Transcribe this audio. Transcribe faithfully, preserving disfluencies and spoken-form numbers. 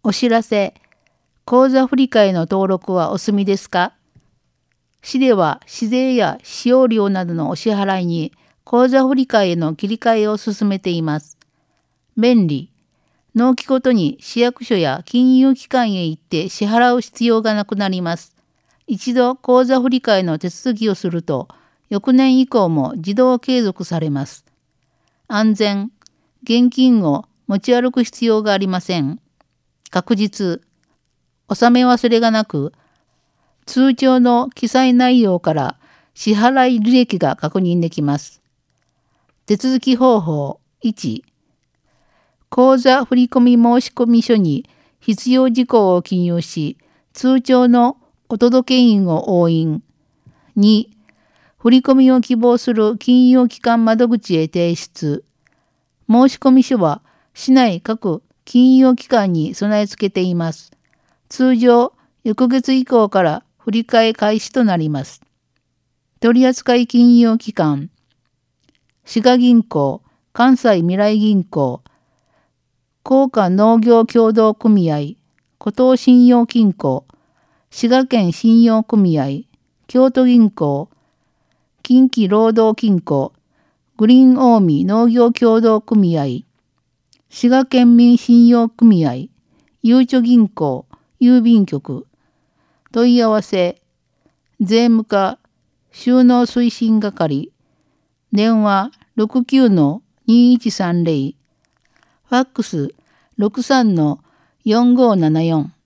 お知らせ。口座振替の登録はお済みですか？市では市税や使用料などのお支払いに口座振替への切り替えを進めています。便利。納期ごとに市役所や金融機関へ行って支払う必要がなくなります。一度口座振替の手続きをすると、翌年以降も自動継続されます。安全。現金を持ち歩く必要がありません。確実。納め忘れがなく、通帳の記載内容から支払い履歴が確認できます。手続き方法いち、口座振込申込書に必要事項を記入し、通帳のお届け印を押印。に、振込を希望する金融機関窓口へ提出。申込書は市内各金融機関に備え付けています。通常、翌月以降から振り替え開始となります。取扱金融機関、滋賀銀行、関西未来銀行、甲賀農業協同組合、古東信用金庫、滋賀県信用組合、京都銀行、近畿労働金庫、グリーン近江農業協同組合、滋賀県民信用組合、ゆうちょ銀行、郵便局、問い合わせ、税務課、収納推進係、電話 ろくきゅうのにいちさんぜろ、ファックス ろくさんのよんごーななよん。